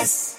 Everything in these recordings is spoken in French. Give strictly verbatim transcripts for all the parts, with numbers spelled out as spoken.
S.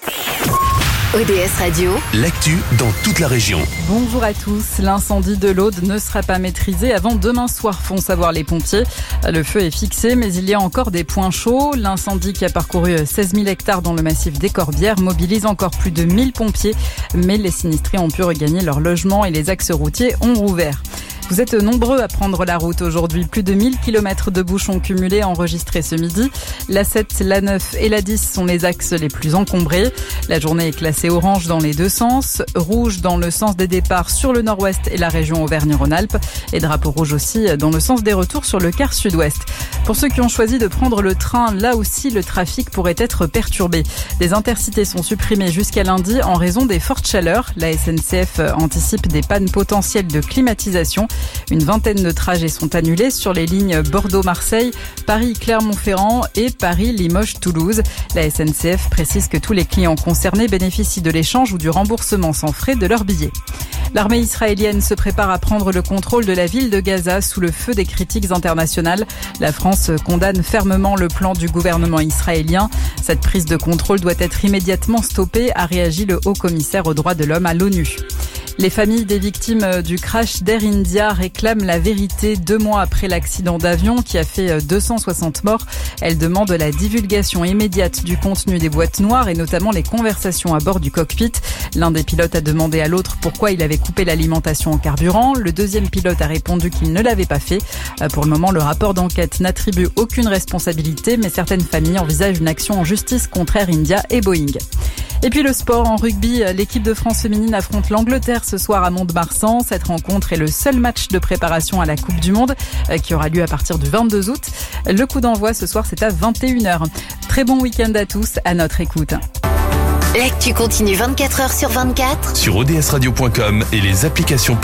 O D S Radio, l'actu dans toute la région. Bonjour à tous. L'incendie de l'Aude ne sera pas maîtrisé avant demain soir, font savoir les pompiers. Le feu est fixé, mais il y a encore des points chauds. L'incendie qui a parcouru seize mille hectares dans le massif des Corbières mobilise encore plus de mille pompiers. Mais les sinistrés ont pu regagner leur logement et les axes routiers ont rouvert. Vous êtes nombreux à prendre la route aujourd'hui. Plus de mille kilomètres de bouchons cumulés enregistrés ce midi. La sept, la neuf et la dix sont les axes les plus encombrés. La journée est classée orange dans les deux sens, rouge dans le sens des départs sur le nord-ouest et la région Auvergne-Rhône-Alpes, et drapeau rouge aussi dans le sens des retours sur le quart sud-ouest. Pour ceux qui ont choisi de prendre le train, là aussi le trafic pourrait être perturbé. Des intercités sont supprimées jusqu'à lundi en raison des fortes chaleurs. La S N C F anticipe des pannes potentielles de climatisation. Une vingtaine de trajets sont annulés sur les lignes Bordeaux-Marseille, Paris-Clermont-Ferrand et Paris-Limoges-Toulouse. La S N C F précise que tous les clients concernés bénéficient de l'échange ou du remboursement sans frais de leur billet. L'armée israélienne se prépare à prendre le contrôle de la ville de Gaza sous le feu des critiques internationales. La France condamne fermement le plan du gouvernement israélien. Cette prise de contrôle doit être immédiatement stoppée, a réagi le haut-commissaire aux droits de l'homme à l'ONU. Les familles des victimes du crash d'Air India réclament la vérité deux mois après l'accident d'avion qui a fait deux cent soixante morts. Elles demandent la divulgation immédiate du contenu des boîtes noires et notamment les conversations à bord du cockpit. L'un des pilotes a demandé à l'autre pourquoi il avait coupé l'alimentation en carburant. Le deuxième pilote a répondu qu'il ne l'avait pas fait. Pour le moment, le rapport d'enquête n'attribue aucune responsabilité, mais certaines familles envisagent une action en justice contre Air India et Boeing. Et puis le sport en rugby, l'équipe de France féminine affronte l'Angleterre ce soir à Mont-de-Marsan. Cette rencontre est le seul match de préparation à la Coupe du Monde qui aura lieu à partir du vingt-deux août. Le coup d'envoi ce soir, c'est à vingt et une heures. Très bon week-end à tous, à notre écoute. l'actu continue vingt-quatre heures sur vingt-quatre Sur O D S radio point com et les applications